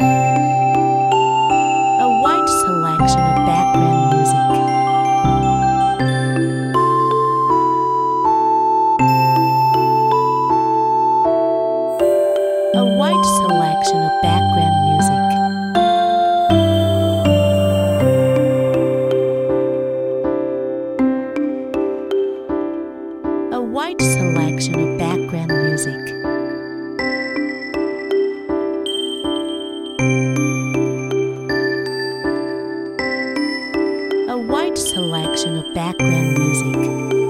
A wide selection of background music. A wide selection of background music. A wide selection of background music. A wide selection of background music.